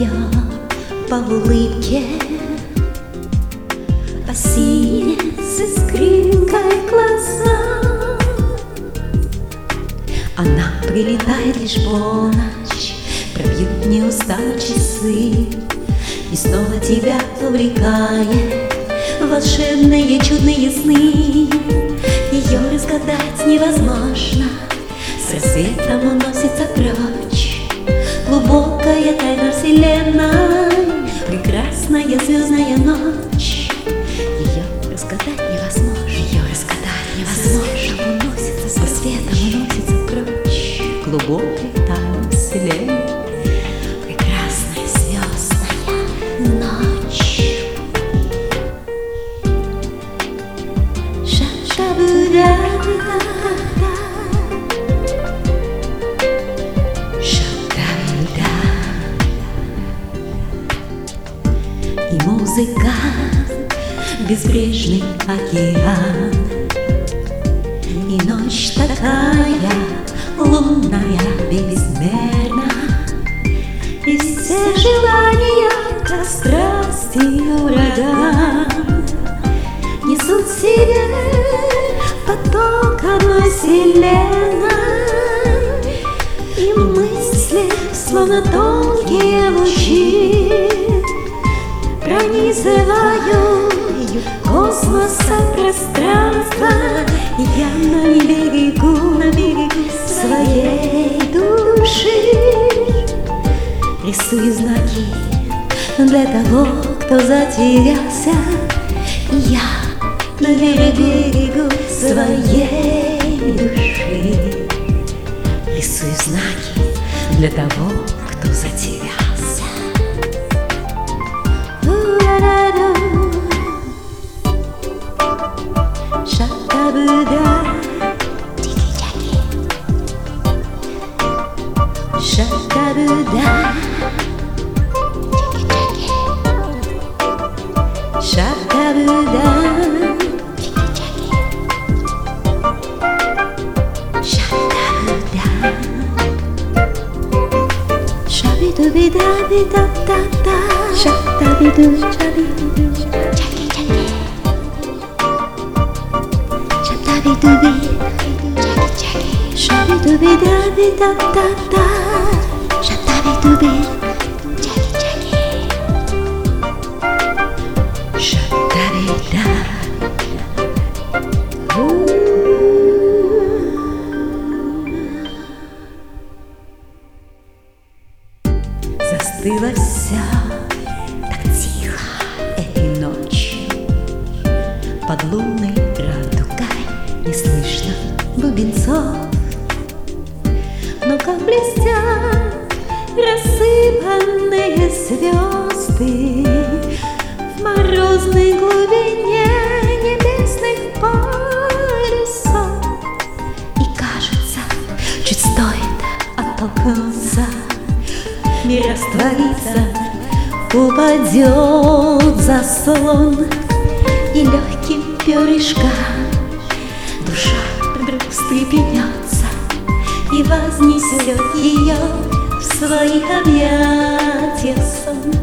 ее по улыбке, по синей с искринкой глаза. Она прилетает лишь в полночь, пробьют неусталые часы, и снова тебя увлекает волшебные чудные сны. Ее разгадать невозможно, с рассветом уносится прочь глубокая тайна вселенной, прекрасная звездная ночь. Ее разгадать невозможно, ее разгадать невозможно, уносится с рассветом уносится прочь глубокая тайна вселенной, прекрасная звездная ночь. Ша-ша-бу-да, и музыка, безбрежный океан, и ночь такая лунная, безмерна, и все желания, как страсти ураган, несут в себе поток одной вселенной, и мысли, словно тонкие лучи, пронизываю космоса пространство. Я на берегу своей души рисую знаки для того, кто затерялся. Я на берегу своей души рисую знаки для того, кто затерялся. Ша-та-бу-да, ша-та-бу-да, ша-та-бу-да, ша-та-бу-да, шаби-ду-би-да-би-да-да-да, ша-та-би-ду, шаби-ду-ду, чаки-чаки, ша-та-би-ду-би, чаки-чаки, шаби-ду-би-да-би-да-да-да, ша-та-би-ду-би, чаки-чаки, ша-та-би-да. Застыла вся так тихо этой ночью, под лунной радугой не слышно бубенцов, но как блестят рассыпанные звезды в морозной глубине небесных полюсов. И кажется, чуть стоит оттолкнуться, мир растворится, упадет заслон, и легким перышком душа вдруг встрепенется и вознесет ее в своих объятиях сон.